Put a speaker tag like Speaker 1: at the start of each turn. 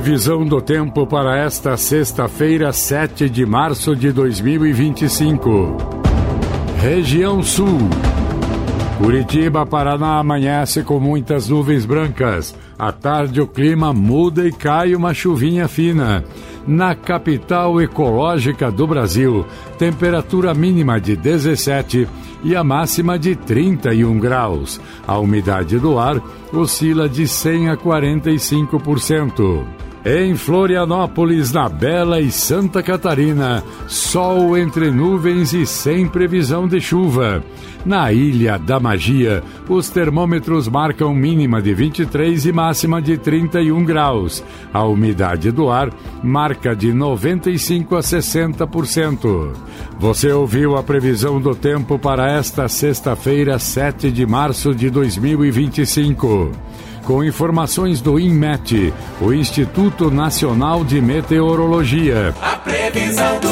Speaker 1: Previsão do tempo para esta sexta-feira, 7 de março de 2025. Região Sul. Curitiba, Paraná, amanhece com muitas nuvens brancas. À tarde o clima muda e cai uma chuvinha fina. Na capital ecológica do Brasil, temperatura mínima de 17 e a máxima de 31 graus. A umidade do ar oscila de 100 a 45%. Em Florianópolis, na Bela e Santa Catarina, sol entre nuvens e sem previsão de chuva. Na Ilha da Magia, os termômetros marcam mínima de 23 e máxima de 31 graus. A umidade do ar marca de 95 a 60%. Você ouviu a previsão do tempo para esta sexta-feira, 7 de março de 2025. Com informações do INMET, o Instituto Nacional de Meteorologia.
Speaker 2: A previsão